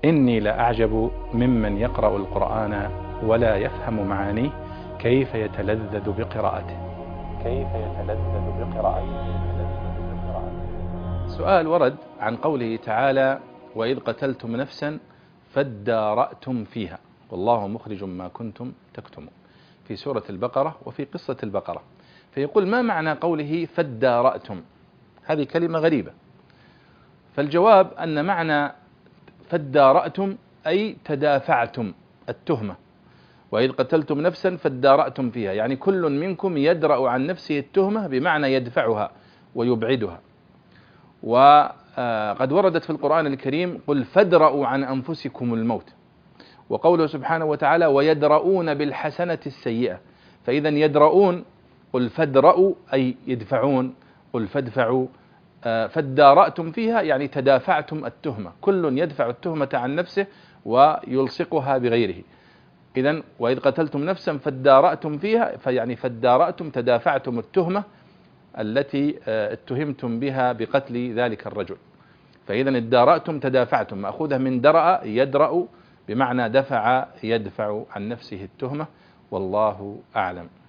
إني لأعجب ممن يقرأ القرآن ولا يفهم معانيه كيف يتلذذ بقراءته. سؤال ورد عن قوله تعالى: وإذ قتلتم نفسا فادارأتم فيها والله مخرج ما كنتم تكتمون، في سورة البقرة وفي قصة البقرة. فيقول: ما معنى قوله فادارأتم؟ هذه كلمة غريبة. فالجواب أن معنى فادارأتم أي تدافعتم التهمة. وإذ قتلتم نفسا فادارأتم فيها، يعني كل منكم يدرأ عن نفسه التهمة، بمعنى يدفعها ويبعدها. وقد وردت في القرآن الكريم: قل فادرأوا عن أنفسكم الموت. وقوله سبحانه وتعالى: ويدرؤون بالحسنة السيئة. فإذا يدرؤون، قل فادرأوا أي يدفعون، قل فادفعوا. فادارأتم فيها يعني تدافعتم التهمة، كل يدفع التهمة عن نفسه ويلصقها بغيره. إذن وإذ قتلتم نفسا فادارأتم فيها، فيعني فادارأتم تدافعتم التهمة التي اتهمتم بها بقتل ذلك الرجل. فإذا ادارأتم تدافعتم، مأخوذة من درأ يدرأ، بمعنى دفع يدفع عن نفسه التهمة. والله أعلم.